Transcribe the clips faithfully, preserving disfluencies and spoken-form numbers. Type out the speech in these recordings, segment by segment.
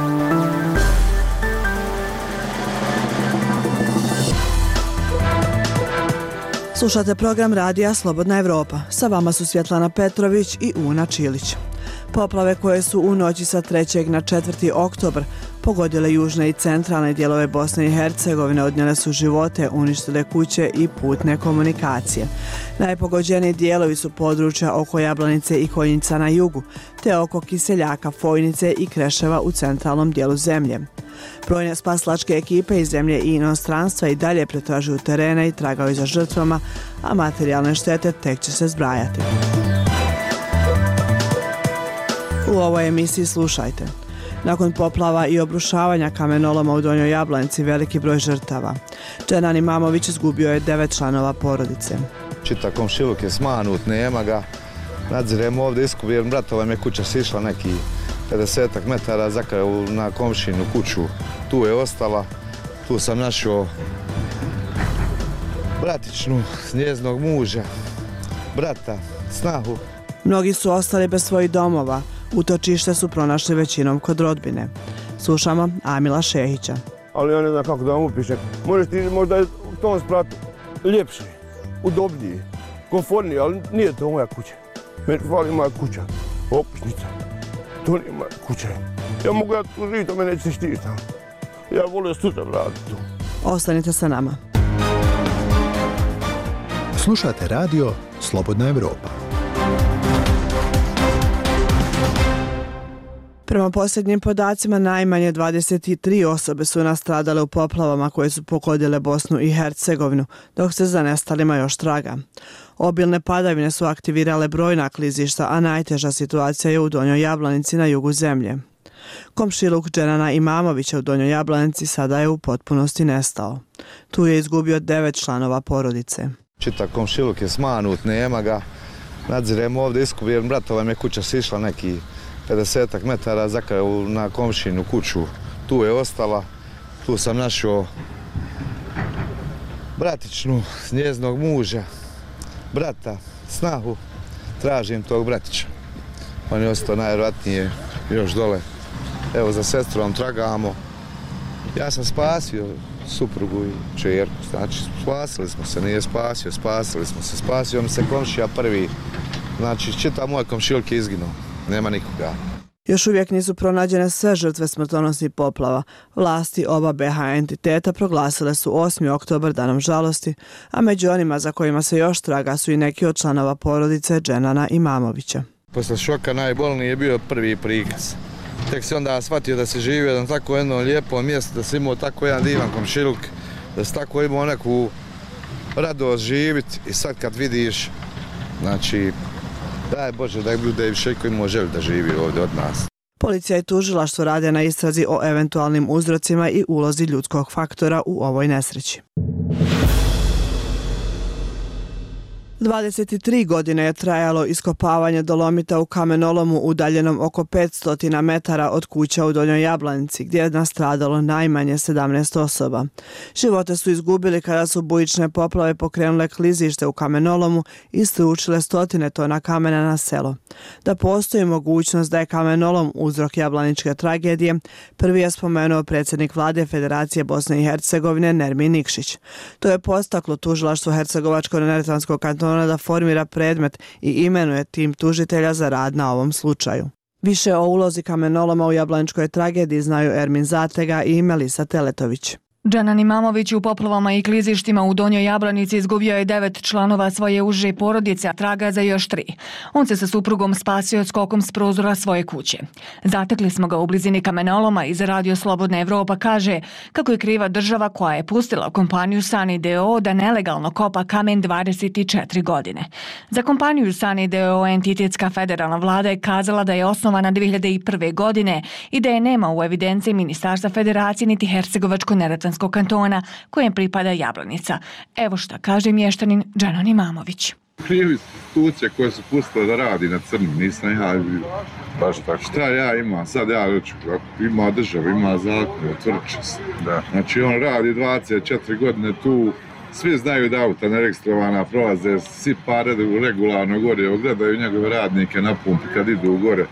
Slušate program radija Slobodna Evropa. Sa vama su Svjetlana Petrović i Una Čilić. Poplave koje su u noći sa trećeg na četvrti oktobar pogodile južne i centralne dijelove Bosne i Hercegovine, odnijele su živote, uništile kuće i putne komunikacije. Najpogođeniji dijelovi su područja oko Jablanice i Konjica na jugu, te oko Kiseljaka, Fojnice i Kreševa u centralnom dijelu zemlje. Brojne spasilačke ekipe iz zemlje i inostranstva i dalje pretražuju terene i tragaju za žrtvama, a materijalne štete tek će se zbrajati. U ovoj emisiji slušajte. Nakon poplava i obrušavanja kamenoloma u Donjoj Jablanici veliki broj žrtava. Dženan Imamović izgubio je devet članova porodice. Čita komšiluk je smanut, nema ga. Nadziremo ovdje iskubio, bratova mi je kuća sišla neki pedesetak metara za kraju na komšinu kuću. Tu je ostala, tu sam našao bratičnu, njezinog muža, brata, snahu. Mnogi su ostali bez svojih domova. Utočište su pronašli većinom kod rodbine. Slušamo Amila Šehića. Ali ja ne znam kako da vam upišem. Možeš ti možda u tom spratu ljepši, udobniji, komfortniji, ali nije to moja kuća. Meni fali moja kuća, okućnica. To nije moja kuća. Ja mogu ja tu živjeti, a me neće štiti. Ja volio sutra raditi tu. Ostanite sa nama. Slušate radio Slobodna Evropa. Prema posljednjim podacima, najmanje dvadeset tri osobe su nastradale u poplavama koje su pogodile Bosnu i Hercegovinu, dok se za nestalima još traga. Obilne padavine su aktivirale brojna klizišta, a najteža situacija je u Donjoj Jablanici na jugu zemlje. Komšiluk Dženana Imamovića u Donjoj Jablanici sada je u potpunosti nestao. Tu je izgubio devet članova porodice. Čita komšiluk je smanut, nema ga. Nadziremo ovdje iskubio, bratova mi je kuća sišla neki pedesetak metara za kraju na komšinu kuću. Tu je ostala, tu sam našao bratičnu, njezinog muža, brata, snahu. Tražim tog bratića. On je ostao najvjerojatnije još dole. Evo, za sestrom tragamo. Ja sam spasio suprugu i čerku, znači spasili smo se, nije spasio, spasili smo se, spasio mi se komšija prvi. Znači, čitav moj komšiluk je izginuo. Nema nikoga. Još uvijek nisu pronađene sve žrtve smrtonosnih poplava. Vlasti oba be ha entiteta proglasile su osmi oktobar danom žalosti, a među onima za kojima se još traga su i neki od članova porodice Dženana Imamovića. Posle šoka najbolniji je bio prvi prikaz. Tek se onda shvatio da se živio na tako jedno lijepo mjesto, da se imao tako jedan divan komšiluk, da se tako imao neku radost živjeti i sad kad vidiš, znači, daj Bože da bude više ko imao želju da živi ovdje od nas. Policija i tužilaštvo rade na istrazi o eventualnim uzrocima i ulozi ljudskog faktora u ovoj nesreći. dvadeset tri godine je trajalo iskopavanje dolomita u kamenolomu udaljenom oko petsto metara od kuća u Donjoj Jablanici, gdje je nastradalo najmanje sedamnaest osoba. Živote su izgubili kada su bujične poplave pokrenule klizište u kamenolomu i istručile stotine tona kamena na selo. Da postoji mogućnost da je kamenolom uzrok jablaničke tragedije, prvi je spomenuo predsjednik vlade Federacije Bosne i Hercegovine Nermin Nikšić. To je postaklo tužilaštvo Hercegovačko-neretvanskog kantona da formira predmet i imenuje tim tužitelja za rad na ovom slučaju. Više o ulozi kamenoloma u jablaničkoj tragediji znaju Ermin Zatega i Melisa Teletović. Dženan Imamović u poplavama i klizištima u Donjoj Jablanici izgubio je devet članova svoje uže porodice, a traga za još tri. On se sa suprugom spasio skokom s prozora svoje kuće. Zatekli smo ga u blizini kamenoloma i za radio Slobodna Evropa kaže kako je kriva država koja je pustila kompaniju Sani de o da nelegalno kopa kamen dvadeset četiri godine. Za kompaniju Sani de o entitetska federalna vlada je kazala da je osnovana dvije hiljade prve. godine i da je nema u evidenciji Ministarstva Federacije niti Hercegovačko-neretvanskog kantona kojem pripada Jablanica. Evo šta kaže mještanin Dženan Imamović. Krivi institucije koje su pustile da radi na crnu, nisam ja baš tako. Šta ja imam, sad ja reću, ima država, ima zakon, otvrće se. Da. Znači on radi dvadeset četiri godine tu, svi znaju da auta neregistrovana prolaze, svi pare regularno gore, gledaju njegove radnike na pumpi kad idu gore.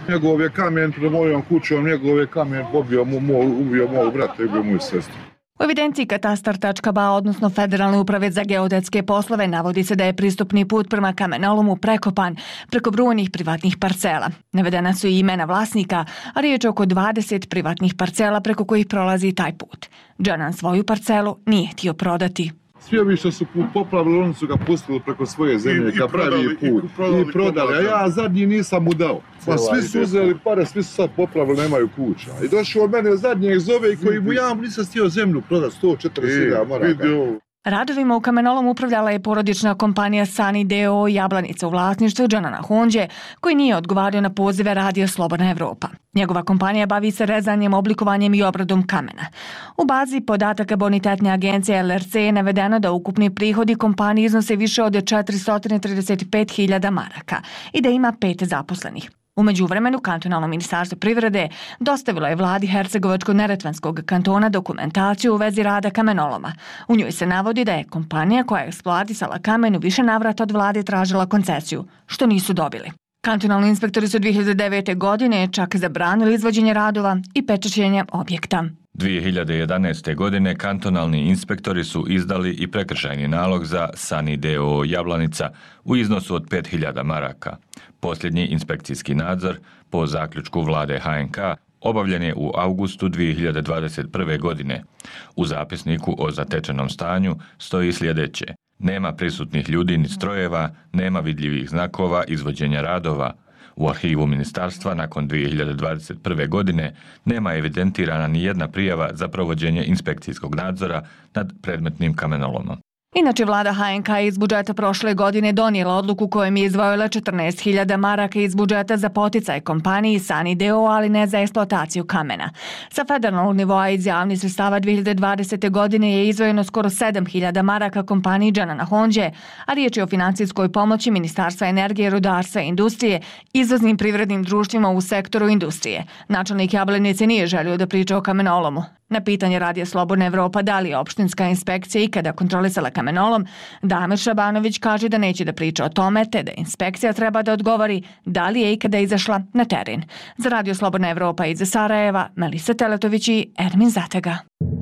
Njegov je kamen pred mojom kućom, njegov je kamen pobio mu, moj, ubio mog brata i ubio moju sestru. U evidenciji katastar tačka ba, odnosno Federalne uprave za geodetske poslove, navodi se da je pristupni put prema kamenolomu prekopan preko brojnih privatnih parcela. Navedena su i imena vlasnika, a riječ je oko dvadeset privatnih parcela preko kojih prolazi taj put. Džanan svoju parcelu nije htio prodati. Svi ovi što su poplavili, oni su ga pustili preko svoje zemlje, ka pravi put i prodali, a ja zadnji nisam mu dao. Pa svi su uzeli pare, svi su sad poplavili, nemaju kuća. I došao od mene zadnjeg zove i koji mu ja nisam stio zemlju prodati sto četrdeset hiljada maraka. Radovima u kamenolom upravljala je porodična kompanija Sani d o o Jablanica u vlasništvu Džanana Honđe, koji nije odgovario na pozive Radio Slobodna Evropa. Njegova kompanija bavi se rezanjem, oblikovanjem i obradom kamena. U bazi podataka bonitetne agencije L R C je navedeno da ukupni prihodi kompanije iznose više od četiristo trideset pet hiljada maraka i da ima pet zaposlenih. U međuvremenu, kantonalno ministarstvo privrede dostavilo je vladi Hercegovačko-neretvanskog kantona dokumentaciju u vezi rada kamenoloma. U njoj se navodi da je kompanija koja je eksploatisala kamen u više navrata od vlade tražila koncesiju, što nisu dobili. Kantonalni inspektori su dvije hiljade devete. godine čak zabranili izvođenje radova i pečaćenje objekta. dvije hiljade jedanaeste. godine kantonalni inspektori su izdali i prekršajni nalog za Sani d o o Jablanica u iznosu od pet hiljada maraka. Posljednji inspekcijski nadzor po zaključku vlade H N K obavljen je u avgustu dvije hiljade dvadeset prve. godine. U zapisniku o zatečenom stanju stoji sljedeće: nema prisutnih ljudi ni strojeva, nema vidljivih znakova izvođenja radova. U arhivu ministarstva nakon dvije hiljade dvadeset prve. godine nema evidentirana ni jedna prijava za provođenje inspekcijskog nadzora nad predmetnim kamenolomom. Inače, vlada H N K iz budžeta prošle godine donijela odluku kojom je izdvojila četrnaest hiljada maraka iz budžeta za poticaj kompaniji Sani d o o, ali ne za eksploataciju kamena. Sa federalnog nivoa iz javnih sredstava dvije hiljade dvadesete. godine je izdvojeno skoro sedam hiljada maraka kompaniji Džanana Honđe, a riječ je o financijskoj pomoći Ministarstva energije, rudarstva i industrije izvoznim privrednim društvima u sektoru industrije. Načelnik Jablanice nije želio da priča o kamenolomu. Na pitanje Radija Slobodna Evropa da li je opštinska inspekcija ikada kontrolisala kamenolom, Damir Šabanović kaže da neće da priča o tome, te da inspekcija treba da odgovori da li je ikada izašla na teren. Za Radio Slobodna Evropa iz Sarajeva, Melisa Teletović i Ermin Zatega.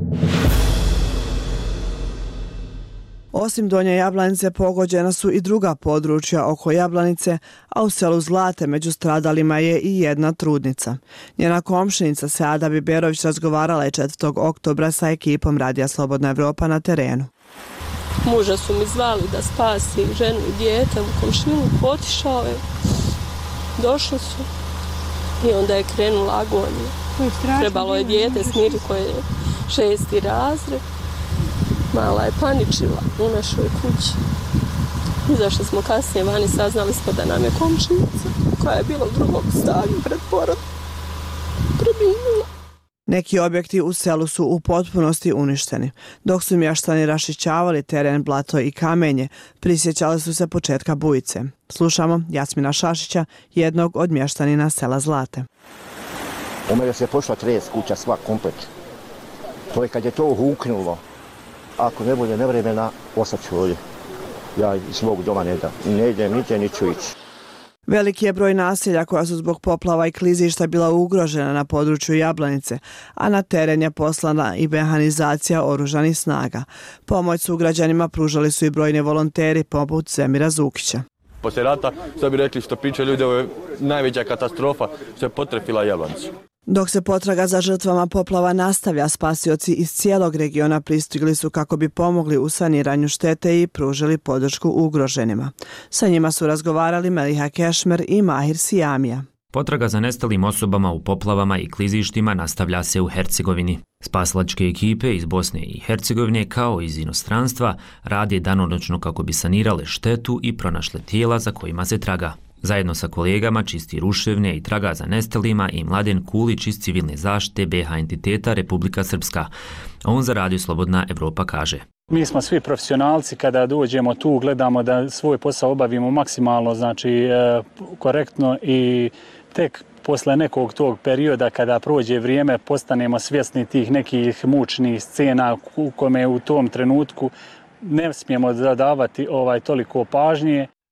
Osim Donje Jablanice pogođena su i druga područja oko Jablanice, a u selu Zlate među stradalima je i jedna trudnica. Njena komšinica Seada Biberović razgovarala je četvrtog oktobra sa ekipom Radija Slobodna Evropa na terenu. Muža su mi zvali da spasi ženu i dijete u komšinu, otišao je, došli su i onda je krenula agonija. Trebalo je dijete smiri koje je šesti razred. Mala je paničila u našoj kući. Izašli smo kasnije vani, saznali smo da nam je komšinica, koja je bila u drugom stanju pred porodom, preminula. Neki objekti u selu su u potpunosti uništeni. Dok su mještani rašićavali teren, blato i kamenje, prisjećali su se početka bujice. Slušamo Jasmina Šašića, jednog od mještanina sela Zlate. U mene se pošla tres kuća, sva komplet. To je kad je to huknulo. Ako ne bude nevremena, ostaću ovdje. Ja iz svog doma ne da. Ne idem, nigdje, ni ću ići. Veliki je broj naselja koja su zbog poplava i klizišta bila ugrožena na području Jablanice, a na teren je poslana i mehanizacija oružanih snaga. Pomoć su građanima pružali su i brojni volonteri poput Zemira Zukića. Poslije rata, što bi rekli, što pričaju ljudi, ovo je najveća katastrofa što je potrefila Jablanicu. Dok se potraga za žrtvama poplava nastavlja, spasioci iz cijelog regiona pristigli su kako bi pomogli u saniranju štete i pružili podršku ugroženima. Sa njima su razgovarali Meliha Kešmer i Mahir Sijamija. Potraga za nestalim osobama u poplavama i klizištima nastavlja se u Hercegovini. Spasilačke ekipe iz Bosne i Hercegovine kao iz inostranstva rade danonoćno kako bi sanirale štetu i pronašle tijela za kojima se traga. Zajedno sa kolegama čisti ruševne i traga za nestalima i Mladen Kulić iz civilne zaštite B H entiteta Republika Srpska. On za Radio Slobodna Evropa kaže: Mi smo svi profesionalci, kada dođemo tu gledamo da svoj posao obavimo maksimalno, znači korektno, i tek posle nekog tog perioda kada prođe vrijeme postanemo svjesni tih nekih mučnih scena u kome u tom trenutku ne smijemo zadavati ovaj toliko pažnje.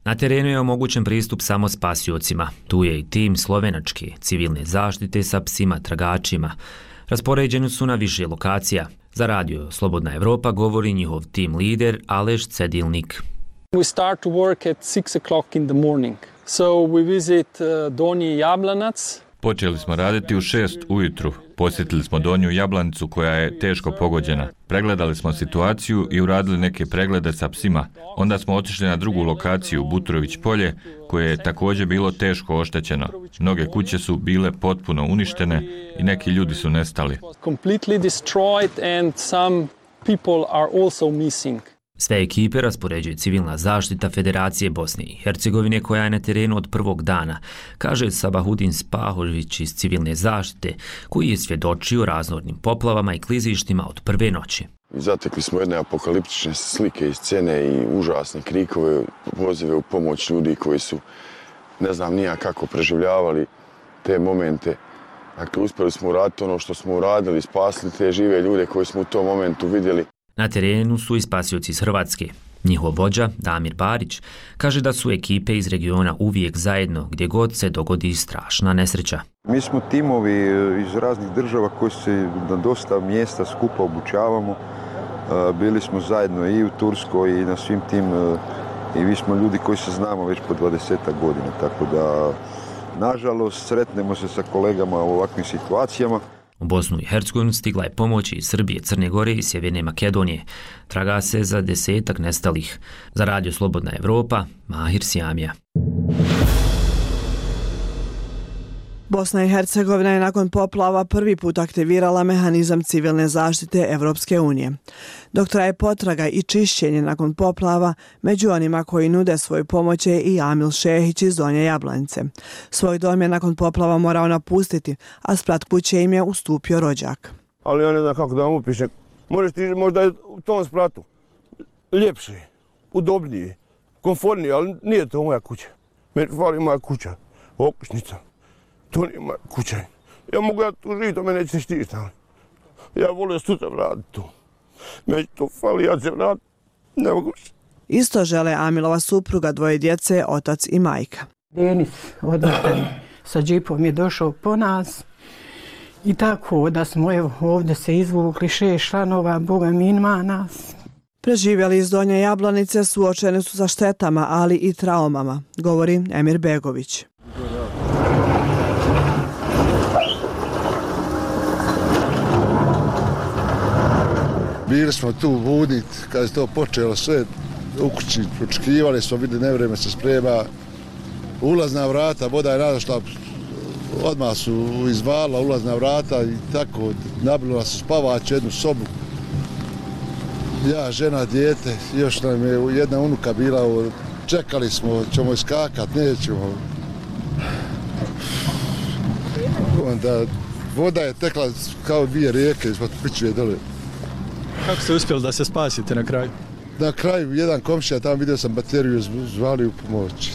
Na terenu je omogućen pristup samo spasiocima. Tu je i tim slovenačke civilne zaštite sa psima tragačima. Raspoređeni su na više lokacija. Za radio Slobodna Evropa govori njihov tim lider Aleš Cedilnik. We start to work at six o'clock in the morning. So we visit uh, Donji Jablanac. Počeli smo raditi u šest ujutru. Posjetili smo Donju Jablanicu koja je teško pogođena. Pregledali smo situaciju i uradili neke preglede sa psima. Onda smo otišli na drugu lokaciju, Butrović polje, koje je također bilo teško oštećeno. Mnoge kuće su bile potpuno uništene i neki ljudi su nestali. Completely destroyed and some people are also missing. Sve ekipe raspoređuje civilna zaštita Federacije Bosne i Hercegovine koja je na terenu od prvog dana, kaže Sabahudin Spahović iz civilne zaštite, koji je svjedočio raznornim poplavama i klizištima od prve noći. Zatekli smo jedne apokaliptične slike i scene i užasne krikove, pozive u pomoć ljudi koji su, ne znam nija kako, preživljavali te momente. Dakle, uspjeli smo uraditi ono što smo uradili, spasili te žive ljude koji smo u tom momentu vidjeli. Na terenu su i spasioci iz Hrvatske. Njihov vođa, Damir Barić, kaže da su ekipe iz regiona uvijek zajedno gdje god se dogodi strašna nesreća. Mi smo timovi iz raznih država koji se na dosta mjesta skupa obučavamo. Bili smo zajedno i u Turskoj i na svim tim, i mi smo ljudi koji se znamo već po dvadesetak godina, tako da nažalost sretnemo se sa kolegama u ovakvim situacijama. U Bosnu i Hercegovinu stigla je pomoć iz Srbije, Crne Gore i Sjeverne Makedonije. Traga se za desetak nestalih. Za radio Slobodna Evropa, Mahir Sjamija. Bosna i Hercegovina je nakon poplava prvi put aktivirala mehanizam civilne zaštite Evropske unije. Dok traje potraga i čišćenje nakon poplava, među onima koji nude svoju pomoć je i Amil Šehić iz Donje Jablanice. Svoj dom je nakon poplava morao napustiti, a sprat kuće im je ustupio rođak. Ali ja ne znam kako da vam upišem. Možeš ti možda u tom spratu ljepši, udobniji, komforniji, ali nije to moja kuća. Meni fali moja kuća, okućnica. To nije moja kuća. Ja mogu ja tu živjeti, to me neće štiti. Ja volio sutra vratiti tu. Meni to fali, ja se vratiti. Ne mogu. Isto žele Amilova supruga, dvoje djece, otac i majka. Denis odvrtani sa džipom je došao po nas i tako da smo evo, ovdje se izvukli šest članova, Boga mi ima nas. Preživjeli iz Donje Jablanice suočeni su sa štetama, ali i traumama, govori Emir Begović. Bili smo tu budit, kad je to počelo sve u kući, očekivali smo, vidjeli nevrijeme se sprema, ulazna vrata, voda je radošla, odmah su izvala ulazna vrata i tako, nabilo nas spavač jednu sobu. Ja, žena, dijete, još nam je jedna unuka bila, čekali smo, ćemo iskakat, nećemo. Onda voda je tekla kao dvije rijeke ispod Pičuje dole. Kako ste uspjeli da se spasite na kraju? Na kraju jedan komšija, tamo vidio sam bateriju, zvali u pomoć.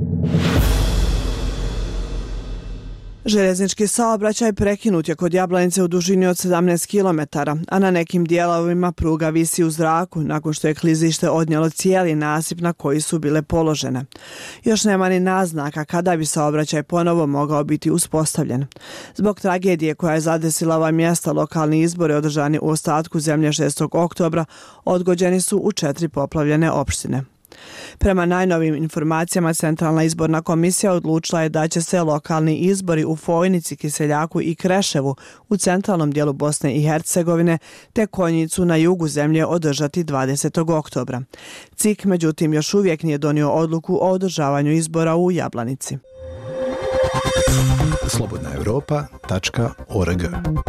Željeznički saobraćaj prekinut je kod Jablanice u dužini od sedamnaest kilometara, a na nekim dijelovima pruga visi u zraku nakon što je klizište odnijelo cijeli nasip na koji su bile položene. Još nema ni naznaka kada bi saobraćaj ponovo mogao biti uspostavljen. Zbog tragedije koja je zadesila ova mjesta, lokalni izbori održani u ostatku zemlje šestog oktobra odgođeni su u četiri poplavljene opštine. Prema najnovim informacijama, Centralna izborna komisija odlučila je da će se lokalni izbori u Fojnici, Kiseljaku i Kreševu u centralnom dijelu Bosne i Hercegovine te Konjicu na jugu zemlje održati dvadesetog oktobra. C I K međutim još uvijek nije donio odluku o održavanju izbora u Jablanici. slobodna europa tačka org.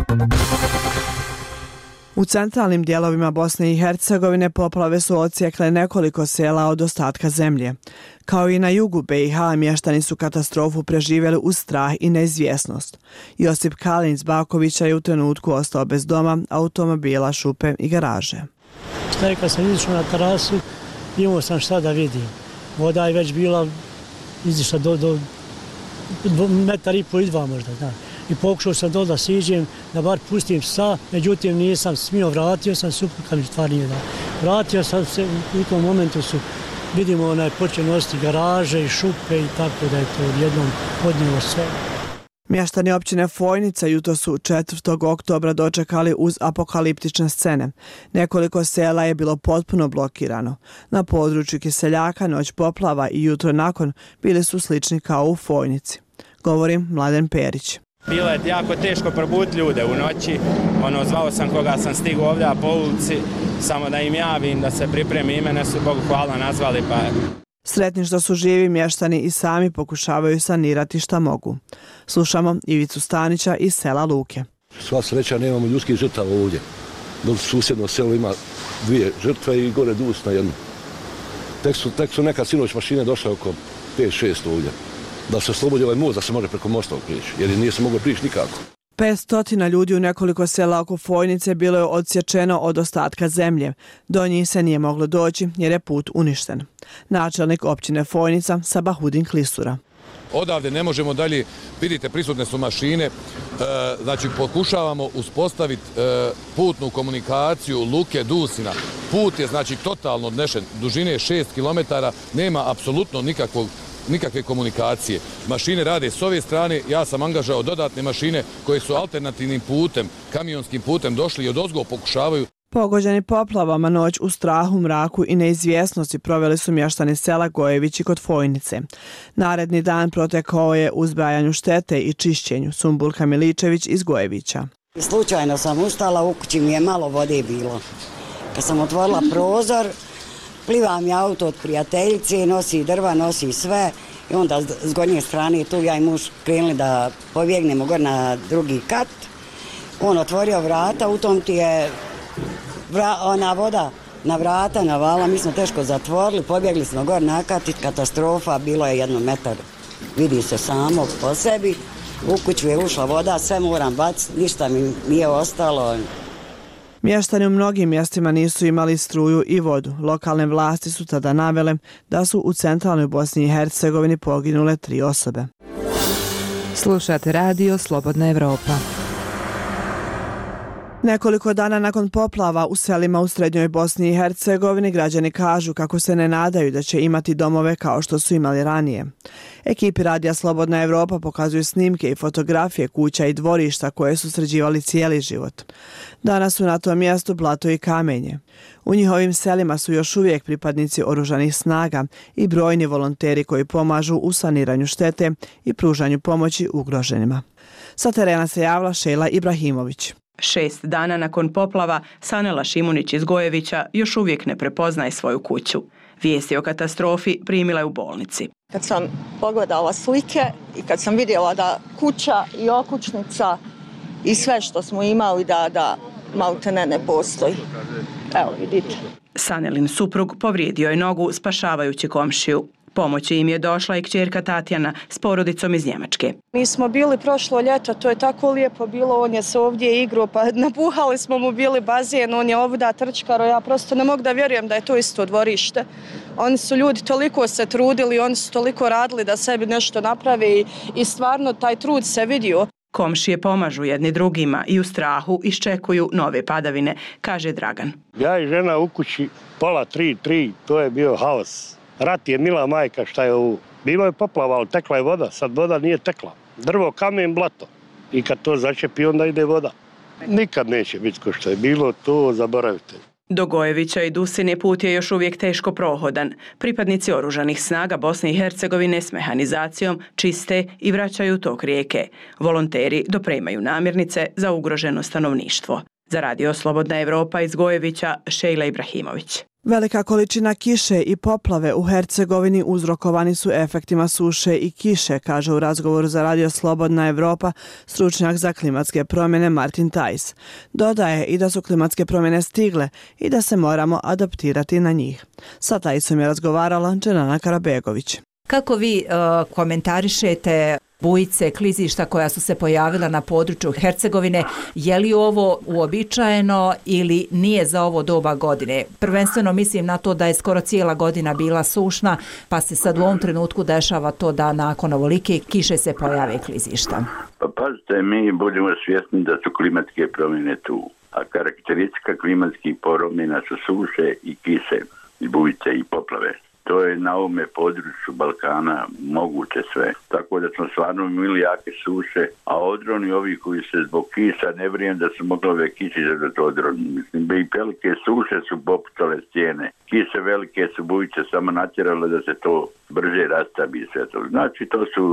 U centralnim dijelovima Bosne i Hercegovine poplave su odsjekle nekoliko sela od ostatka zemlje. Kao i na jugu be i ha, mještani su katastrofu preživjeli uz strah i neizvjesnost. Josip Kalin iz Bakovića je u trenutku ostao bez doma, automobila, šupe i garaže. Šta kad sam izišao na terasu, imao sam šta da vidim. Voda je već bila izišla do, do, do metar i po i dva možda, da. I pokušao sam dole da siđem, da bar pustim psa, međutim nisam smio, vratio sam supruga mi stvar nije da. Vratio sam se, u tom momentu su vidimo onaj počne nositi garaže i šupe i tako da je to odjednom odnijelo sve. Mještani općine Fojnica jutro su četvrtog oktobra dočekali uz apokaliptične scene. Nekoliko sela je bilo potpuno blokirano. Na području Kiseljaka noć poplava i jutro nakon bili su slični kao u Fojnici. Govori Mladen Perić. Bilo je jako teško probuditi ljude u noći. Ono, zvao sam koga sam stigao ovdje po ulici, samo da im javim, da se pripremi, imene su Bogu hvala nazvali pa... Sretni što su živi, mještani i sami pokušavaju sanirati šta mogu. Slušamo Ivicu Stanića iz sela Luke. Sva sreća, nemamo ljudskih žrtava ovdje. Dok susjedno selo ima dvije žrtve i gore dus na jednu. Tek su, tek su neka sinoć mašine došle oko pet šest ovdje. Da se oslobodi ovaj most, da se može preko mosta prići, jer nije se moglo prići nikako. petsto ljudi u nekoliko sela oko Fojnice bilo je odsječeno od ostatka zemlje. Do njih se nije moglo doći jer je put uništen. Načelnik općine Fojnica Sabahudin Klisura. Odavde ne možemo dalje, vidite prisutne su mašine, e, znači pokušavamo uspostaviti e, putnu komunikaciju Luke Dusina. Put je znači totalno odnešen, dužine je šest kilometara, nema apsolutno nikakvog nikakve komunikacije. Mašine rade s ove strane, ja sam angažao dodatne mašine koje su alternativnim putem, kamionskim putem došli i odozgo pokušavaju. Pogođeni poplavama noć u strahu, mraku i neizvjesnosti proveli su mještani sela Gojevići kod Fojnice. Naredni dan protekao je u zbrajanju štete i čišćenju. Sumbulka Miličević iz Gojevića. Slučajno sam ustala, u kući mi je malo vode bilo. Kad sam otvorila prozor, pliva mi auto od prijateljice, nosi drva, nosi sve i onda s gornje strane tu ja i muž krenuli da pobjegnemo gore na drugi kat. On otvorio vrata, u tom ti je vra, ona voda na vrata navala, mi smo teško zatvorili, pobjegli smo gore na kat i katastrofa, bilo je jedno metar. Vidi se samo po sebi, u kuću je ušla voda, sve moram baciti, ništa mi nije ostalo. Mještani u mnogim mjestima nisu imali struju i vodu. Lokalne vlasti su tada navele da su u centralnoj Bosni i Hercegovini poginule tri osobe. Slušate radio Slobodna Evropa. Nekoliko dana nakon poplava u selima u srednjoj Bosni i Hercegovini građani kažu kako se ne nadaju da će imati domove kao što su imali ranije. Ekipi radija Slobodna Evropa pokazuju snimke i fotografije kuća i dvorišta koje su sređivali cijeli život. Danas su na tom mjestu blato i kamenje. U njihovim selima su još uvijek pripadnici oružanih snaga i brojni volonteri koji pomažu u saniranju štete i pružanju pomoći ugroženima. Sa terena se javila Šejla Ibrahimović. Šest dana nakon poplava Sanela Šimunić iz Gojevića još uvijek ne prepoznaje svoju kuću. Vijesti o katastrofi primila je u bolnici. Kad sam pogledala slike i kad sam vidjela da kuća i okućnica i sve što smo imali da, da maltene ne postoji. Evo vidite. Sanelin suprug povrijedio je nogu spašavajući komšiju. Pomoći im je došla i kćerka Tatjana s porodicom iz Njemačke. Mi smo bili prošlo ljeto, to je tako lijepo bilo, on je se ovdje igrao, pa napuhali smo mu bili bazen, on je ovdje trčkaro, ja prosto ne mogu da vjerujem da je to isto dvorište. Oni su ljudi toliko se trudili, oni su toliko radili da sebi nešto naprave i, i stvarno taj trud se vidio. Komšije pomažu jedni drugima i u strahu iščekuju nove padavine, kaže Dragan. Ja i žena u kući, pola tri, tri, to je bio haos. Rat je mila majka, šta je ovo. Bilo je poplava, ali tekla je voda, sad voda nije tekla. Drvo, kamen, blato. I kad to začepi, onda ide voda. Nikad neće biti ko što je bilo, to zaboravite. Do Gojevića i Dusine put je još uvijek teško prohodan. Pripadnici oružanih snaga Bosne i Hercegovine s mehanizacijom čiste i vraćaju tok rijeke. Volonteri dopremaju namirnice za ugroženo stanovništvo. Za radio Slobodna Evropa iz Gojevića, Šejla Ibrahimović. Velika količina kiše i poplave u Hercegovini uzrokovani su efektima suše i kiše, kaže u razgovoru za radio Slobodna Evropa stručnjak za klimatske promjene Martin Tajs. Dodaje i da su klimatske promjene stigle i da se moramo adaptirati na njih. Sa Tajsom je razgovarala Dženana Karabegović. Kako vi uh, komentarišete bujice, klizišta koja su se pojavila na području Hercegovine, je li ovo uobičajeno ili nije za ovo doba godine? Prvenstveno mislim na to da je skoro cijela godina bila sušna, pa se sad u ovom trenutku dešava to da nakon ovolike kiše se pojave klizišta. Pa pazite, mi budemo svjesni da su klimatske promjene tu, a karakteristika klimatskih promjena su suše i kiše, i bujice i poplave. To je na ovome području Balkana moguće sve. Tako da smo stvarno imali jake suše, a odroni ovi koji se zbog kisa ne vrijem da su mogli ove kiši za to odroni. Mislim, i velike suše su popucale stijene. Kise velike su bujice samo natjerale da se to brže rastabi sve to. Znači to su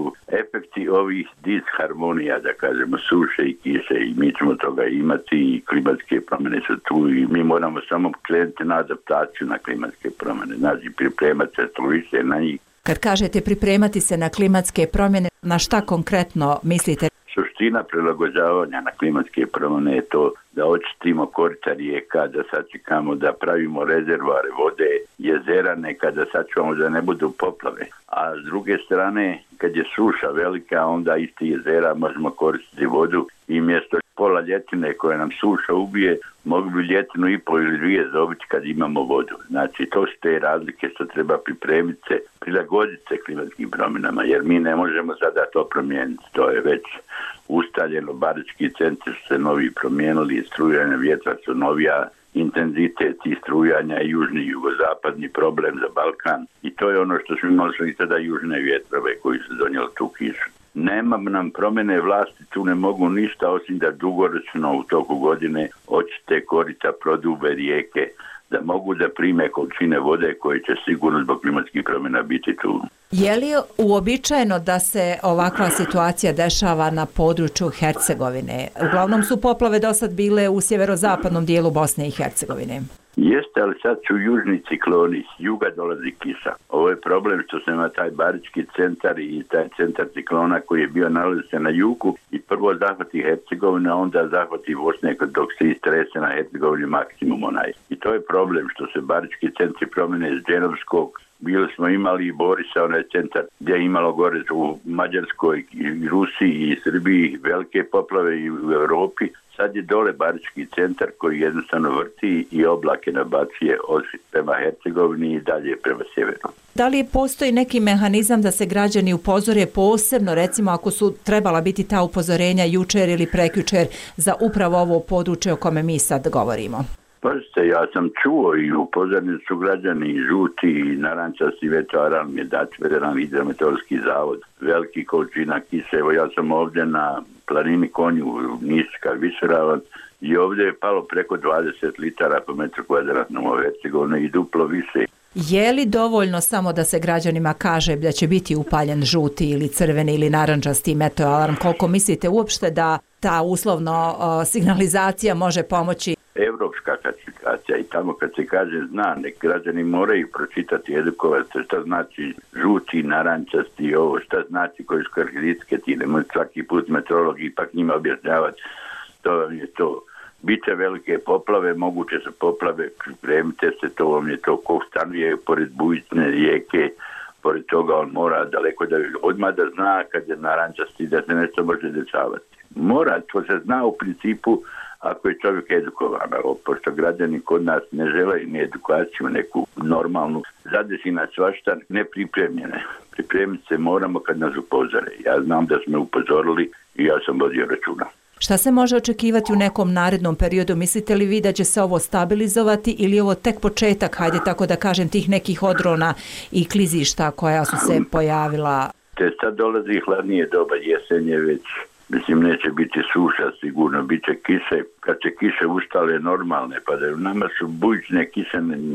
efekti ovih disharmonija, da kažemo, suše i kise i mi ćemo toga imati i klimatske promjene su tu i mi moramo samo krenuti na adaptaciju na klimatske promjene. Znači pripremati se što više na njih. Kad kažete pripremati se na klimatske promjene, na šta konkretno mislite? Suština prilagođavanja na klimatske promjene je to da očistimo korita rijeka, da sačekamo da pravimo rezervoare vode, jezera neka, da sačuvamo da ne budu poplave. A s druge strane, kad je suša velika, onda isti jezera možemo koristiti vodu i mjesto pola ljetine koje nam suša ubije, mogu bi ljetinu i pol ili dvije dobiti kad imamo vodu. Znači, to su te razlike što treba pripremiti se, prilagoditi se klimatskim promjenama, jer mi ne možemo sada to promijeniti. To je već ustaljeno, barički centri su se novi promijenili, strujanja vjetra su novija, intenzitet i strujanja i južni i jugozapadni problem za Balkan. I to je ono što smo imali i tada južne vjetrove koji su donijeli tu kišu. Nema nam promjene vlasti, tu ne mogu ništa osim da dugoročno u toku godine očiste korita, prodube rijeke, da mogu da prime količine vode koje će sigurno zbog klimatskih promjena biti tu. Je li uobičajeno da se ovakva situacija dešava na području Hercegovine? Uglavnom su poplave dosad bile u sjeverozapadnom dijelu Bosne i Hercegovine. Jeste, ali sad su južni cikloni, s juga dolazi kiša. Ovo je problem što se ima taj barički centar i taj centar ciklona koji je bio nalazi se na jugu i prvo zahvati Hercegovina, onda zahvati Bosne dok se istrese na Hercegovini maksimum onaj. I to je problem što se barički centri promjene iz Dženovskog. Bili smo imali i Borisa, onaj centar gdje je imalo gore u Mađarskoj, i Rusiji i Srbiji velike poplave i u Europi. Sad je dole barički centar koji jednostavno vrti i oblake nabacuje od prema Hercegovini i dalje prema sjeveru. Da li postoji neki mehanizam da se građani upozore posebno, recimo ako su trebala biti ta upozorenja jučer ili prekjučer za upravo ovo područje o kome mi sad govorimo? Pazite, ja sam čuo i upozoreni su građani i žuti i narančasti veteran mi je dati Federalni hidrometeorološki zavod. Veliki količina kise, evo ja sam ovdje na planini Konju, Niška, Višeravac i ovdje je palo preko dvadeset litara po metru kvadratnom u Hercegovini i duplo više. Je li dovoljno samo da se građanima kaže da će biti upaljen žuti ili crveni ili narančasti meteoalarm? Koliko mislite uopšte da ta uslovno o, signalizacija može pomoći? Evropska klasifikacija i tamo kad se kaže zna, nek građani moraju pročitati, edukovati se šta znači žuti, narančasti i ovo, šta znači koji su karakteristike, ti ne može svaki put meteorolog ipak njima objašnjavati. To vam je to. Biće velike poplave, moguće su poplave, pripremite se, to vam je to ko stanuje pored bujične rijeke, pored toga on mora daleko da odmah da zna kad je narančasti da se nešto može dešavati. Mora, to se zna u principu ako je čovjek edukovan, pošto građani kod nas ne žele ni edukaciju neku normalnu, zadesi nas svašta nepripremljene. Pripremiti se moramo kad nas upozore. Ja znam da smo upozorili i ja sam vodio računa. Šta se može očekivati u nekom narednom periodu? Mislite li vi da će se ovo stabilizovati ili ovo tek početak, hajde tako da kažem, tih nekih odrona i klizišta koja su se pojavila? Te sad dolazi hladnije doba, jesenje već. Mislim, neće biti suša, sigurno, bit će kiše. Kad će kiše ustale normalne, pa da nama su bujične kiše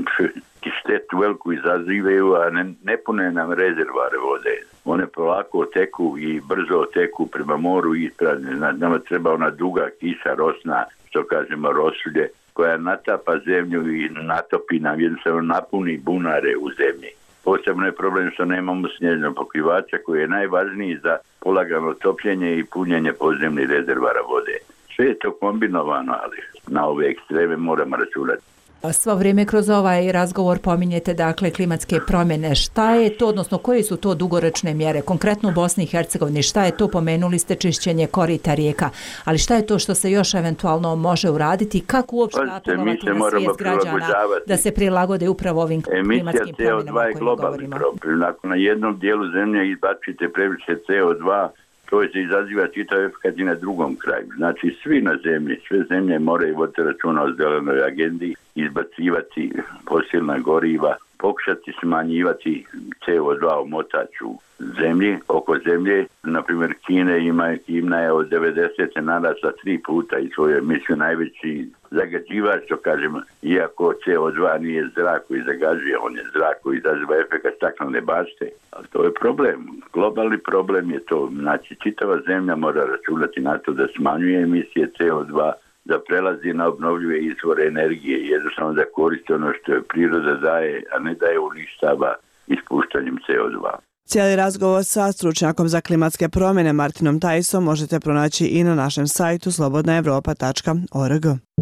štetu veliku izazivaju, a ne, ne pune nam rezervare vode. One polako teku i brzo teku prema moru i isprazne. Nama treba ona duga kiša, rosna, što kažemo rosulje, koja natapa zemlju i natopi nam, jednostavno napuni bunare u zemlji. Posebno je problem što nemamo snježnog pokrivača koji je najvažniji za polagano topljenje i punjenje podzemnih rezervara vode. Sve je to kombinovano, ali na ove ekstreme moramo računati. Svo vrijeme kroz ovaj razgovor pominjete dakle klimatske promjene. Šta je to, odnosno koje su to dugoročne mjere? Konkretno u Bosni i Hercegovini, šta je to? Pomenuli ste čišćenje korita rijeka, ali šta je to što se još eventualno može uraditi? Kako uopšte apelovati na svijest građana da se prilagode upravo ovim klimatskim promjenama o kojima govorimo? Problem. Ako na jednom dijelu zemlje izbacite previše ce o dva, to se izaziva čitav efekt i na drugom kraju. Znači svi na zemlji, sve zemlje moraju voditi računa o zelenoj agendi, izbacivati fosilna goriva, pokušati smanjivati C O dva omotač u zemlji, oko zemlje. Naprimjer, Kina ima, Kina je od devedesete narasla tri puta i svoju emisiju najveći zagađivač, što kažem, iako C O dva nije zrak koji zagađuje, on je zrak koji izaziva efekat staklene bašte. Ali to je problem. Globalni problem je to. Znači, čitava zemlja mora računati na to da smanjuje emisije C O dva, da prelazi na obnovljive izvore energije i jednostavno da koristi ono što je priroda daje, a ne da je uništava ispuštanjem C O dva. Cijeli razgovor sa stručnjakom za klimatske promjene Martinom Tajsom možete pronaći i na našem sajtu slobodna evropa tačka org.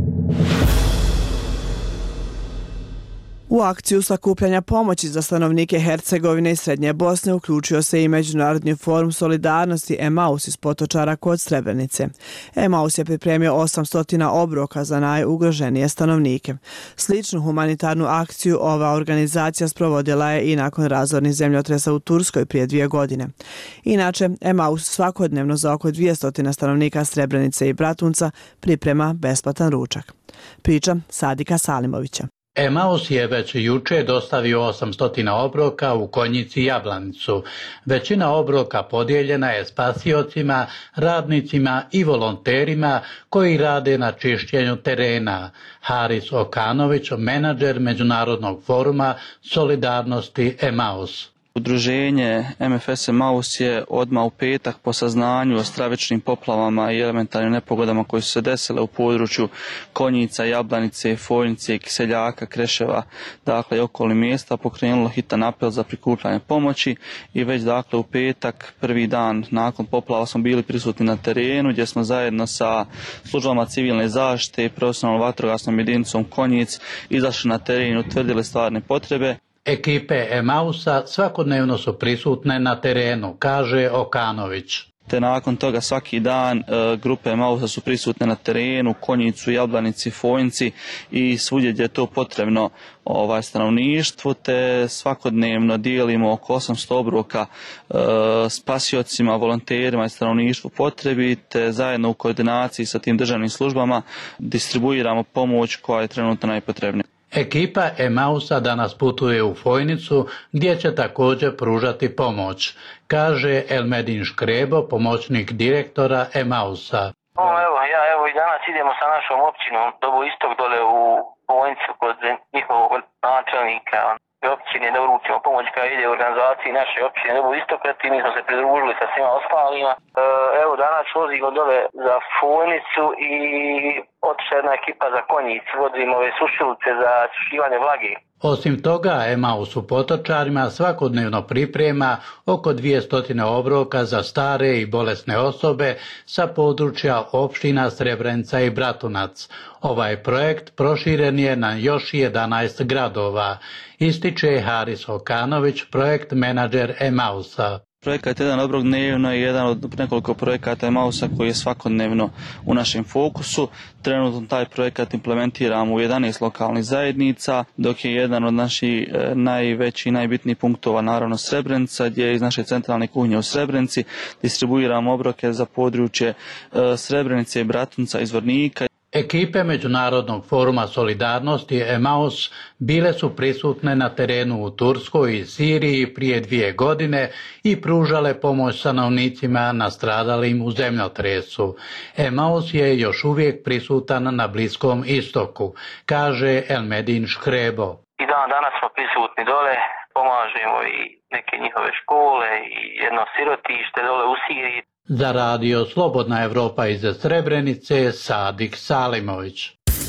U akciju sakupljanja pomoći za stanovnike Hercegovine i Srednje Bosne uključio se i Međunarodni forum solidarnosti Emaus iz Potočara kod Srebrenice. Emaus je pripremio osamsto obroka za najugroženije stanovnike. Sličnu humanitarnu akciju ova organizacija sprovodila je i nakon razornih zemljotresa u Turskoj prije dvije godine. Inače, Emaus svakodnevno za oko dvjesto stanovnika Srebrenice i Bratunca priprema besplatan ručak. Priča Sadika Salimovića. Emaus je već juče dostavio osamsto obroka u Konjici i Jablanicu. Većina obroka podijeljena je spasiocima, radnicima i volonterima koji rade na čišćenju terena. Haris Okanović, menadžer Međunarodnog foruma solidarnosti Emaus. Udruženje M F S Emaus je odmah u petak po saznanju o stravičnim poplavama i elementarnim nepogodama koje su se desile u području Konjica, Jablanice, Fojnice, Kiseljaka, Kreševa, dakle i okolnih mjesta pokrenulo hitan apel za prikupljanje pomoći i već dakle u petak, prvi dan nakon poplava smo bili prisutni na terenu gdje smo zajedno sa službama civilne zaštite i profesionalnom vatrogasnom jedinicom Konjic izašli na teren i utvrdili stvarne potrebe. Ekipe Emausa svakodnevno su prisutne na terenu, kaže Okanović. Te nakon toga svaki dan e, grupe Emausa su prisutne na terenu, Konjicu, Jablanici, Fojnici i svugdje gdje je to potrebno ovaj, stanovništvu, te svakodnevno dijelimo oko osamsto obroka e, spasiocima, volonterima i stanovništvu potrebi, te zajedno u koordinaciji sa tim državnim službama distribuiramo pomoć koja je trenutno najpotrebnija. Ekipa Emausa danas putuje u Fojnicu gdje će također pružati pomoć, kaže Elmedin Škrebo, pomoćnik direktora Emausa. O, evo, ja evo i danas idemo sa našom općinom Dobo Istok dole u Fojnicu kod njihovog načelnika općine da uručimo pomoć koja ide u organizaciji naše općine Dobo Istok, i mi smo se pridružili sa svima ostalima. E, evo danas vozimo dole za Fojnicu i otišla jedna ekipa za Konjic, vodimo ove sušilice za sušivanje vlage. Osim toga, Emaus u Potočarima svakodnevno priprema oko dvjesto obroka za stare i bolesne osobe sa područja opština Srebrenica i Bratunac. Ovaj projekt proširen je na još jedanaest gradova, ističe Haris Okanović, projekt menadžer Emausa. Projekat Jedan obrok dnevno je jedan od nekoliko projekata Emausa koji je svakodnevno u našem fokusu. Trenutno taj projekat implementiramo u jedanaest lokalnih zajednica, dok je jedan od naših najvećih i najbitnijih punktova naravno Srebrenica, gdje iz naše centralne kuhinje u Srebrenici distribuiramo obroke za područje Srebrenice i Bratunca i Zvornika. Ekipe Međunarodnog foruma solidarnosti Emaus bile su prisutne na terenu u Turskoj i Siriji prije dvije godine i pružale pomoć stanovnicima nastradalim u zemljotresu. Emaus je još uvijek prisutan na Bliskom istoku, kaže Elmedin Škrebo. I dan danas smo prisutni dole, pomažemo i neke njihove škole i jedno sirotište dole u Siriji. Za radio Slobodna Evropa iz Srebrenice, Sadik Salimović.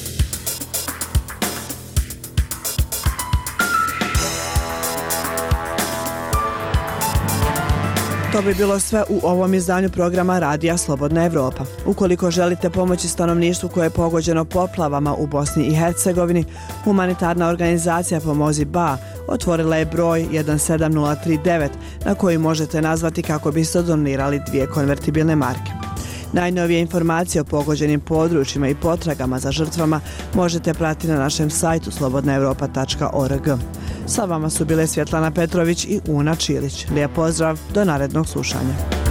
To bi bilo sve u ovom izdanju programa Radija Slobodna Evropa. Ukoliko želite pomoći stanovništvu koje je pogođeno poplavama u Bosni i Hercegovini, humanitarna organizacija Pomozi B A otvorila je broj jedan sedam nula tri devet na koji možete nazvati kako biste donirali dvije konvertibilne marke. Najnovije informacije o pogođenim područjima i potragama za žrtvama možete pratiti na našem sajtu slobodna evropa tačka org. Sa vama su bile Svjetlana Petrović i Una Čilić. Lijep pozdrav, do narednog slušanja.